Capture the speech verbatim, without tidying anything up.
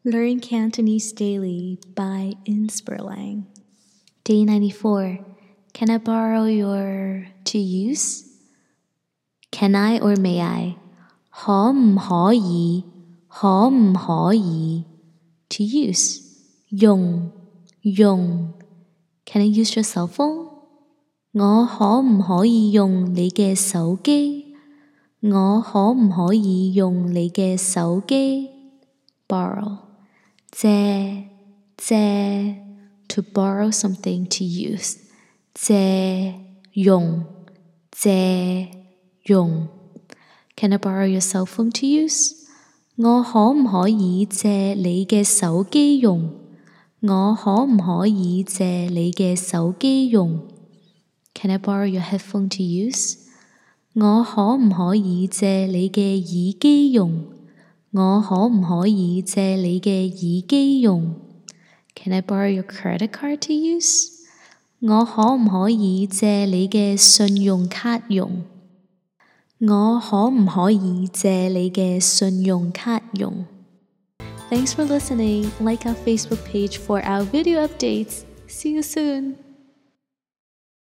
Learn Cantonese daily by Inspirlang. Day ninety-four. Can I borrow your to use? Can I or may I? 可唔可以？可唔可以？ To use. 用用 Can I use your cell phone? 我可唔可以用你嘅手機？我可唔可以用你嘅手機？ Borrow. 借借 To borrow something to use. 借用借用 Can I borrow your cell phone to use? 我可唔可以借你嘅手機用？我可唔可以借你嘅手機用？ Can I borrow your headphone to use? 我可唔可以借你嘅耳機用？我可唔可以借你嘅耳機用？ Can I borrow your credit card to use? 我可唔可以借你嘅信用卡用？我可唔可以借你嘅信用卡用？ Thanks for listening. Like our Facebook page for our video updates. See you soon.